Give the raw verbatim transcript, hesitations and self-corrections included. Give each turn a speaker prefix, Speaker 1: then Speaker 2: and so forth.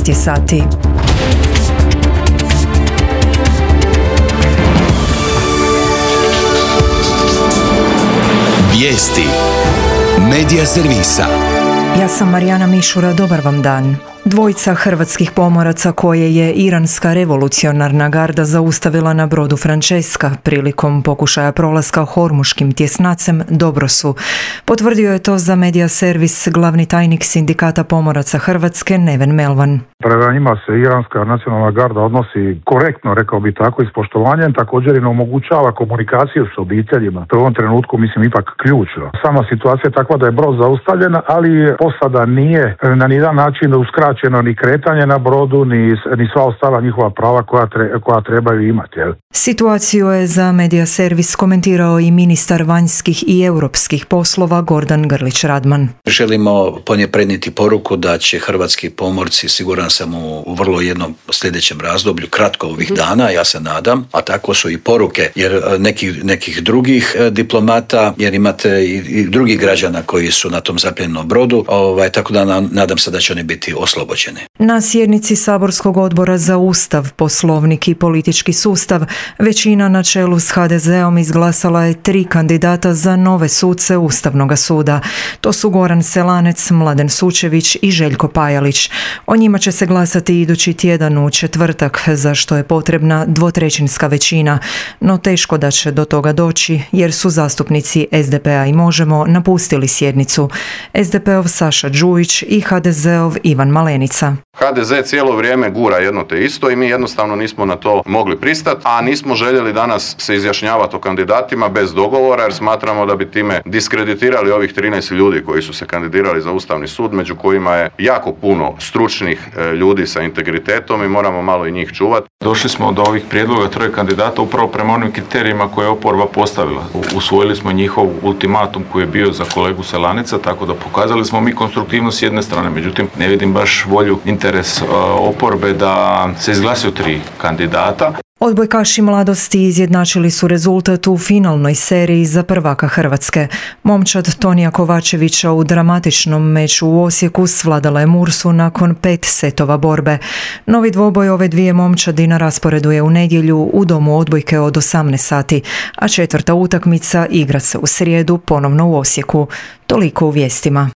Speaker 1: devet je sati.
Speaker 2: Vijesti Medija servisa.
Speaker 1: Ja sam Marijana Mišura, dobar vam dan. Dvojica hrvatskih pomoraca koje je iranska revolucionarna garda zaustavila na brodu Francesca prilikom pokušaja prolaska Hormuškim tjesnacem dobro su. Potvrdio je to za Medija servis glavni tajnik Sindikata pomoraca Hrvatske Neven Melvan.
Speaker 3: Prema njima se iranska nacionalna garda odnosi korektno, rekao bi tako, i s poštovanjem, također i ne omogućava komunikaciju s obiteljima. To je u ovom trenutku, mislim, ipak ključno. Sama situacija je takva da je brod zaustavljen, ali posada nije na nijedan način uskraćeno ni kretanje na brodu, ni, ni sva ostala njihova prava koja, tre, koja trebaju imati. Jel?
Speaker 1: Situaciju je za Medija servis komentirao i ministar vanjskih i europskih poslova Gordan Grlić Radman.
Speaker 4: Želimo ponijeti poruku da će hrvatski pomorci, siguran sam, u vrlo jednom sljedećem razdoblju, kratko ovih dana, ja se nadam, a tako su i poruke jer nekih, nekih drugih diplomata, jer imate i, i drugih građana koji su na tom zapljenjenom brodu, ovaj, tako da nadam se da će oni biti oslobođeni.
Speaker 1: Na sjednici Saborskog odbora za Ustav, Poslovnik i politički sustav većina na čelu s ha de zeom izglasala je tri kandidata za nove suce Ustavnog suda. To su Goran Selanec, Mladen Sučević i Željko Pajalić. O njima će se glasati idući tjedan u četvrtak, za što je potrebna dvotrećinska većina, no teško da će do toga doći jer su zastupnici es de pe a i Možemo napustili sjednicu. es de pe ov Saša Đujić i ha de zeov Ivan Malenica.
Speaker 5: ha de ze cijelo vrijeme gura jedno te isto i mi jednostavno nismo na to mogli pristati, a nismo željeli danas se izjašnjavati o kandidatima bez dogovora jer smatramo da bi time diskreditirali ovih trinaest ljudi koji su se kandidirali za Ustavni sud, među kojima je jako puno stručnih ljudi sa integritetom i moramo malo i njih čuvati.
Speaker 6: Došli smo do ovih prijedloga troje kandidata upravo prema onim kriterijima koje je oporba postavila. Usvojili smo njihov ultimatum koji je bio za kolegu Selanica, tako da pokazali smo mi konstruktivnost s jedne strane, međutim ne vidim baš volju, interes uh, oporbe da se izglasuju tri kandidata.
Speaker 1: Odbojkaši mladosti izjednačili su rezultat u finalnoj seriji za prvaka Hrvatske. Momčad Tonija Kovačevića u dramatičnom meču u Osijeku svladala je Mursu nakon pet setova borbe. Novi dvoboj ove dvije momčadi na rasporedu je u nedjelju u domu odbojke od osamnaest sati, a četvrta utakmica igra se u srijedu ponovno u Osijeku. Toliko u vijestima.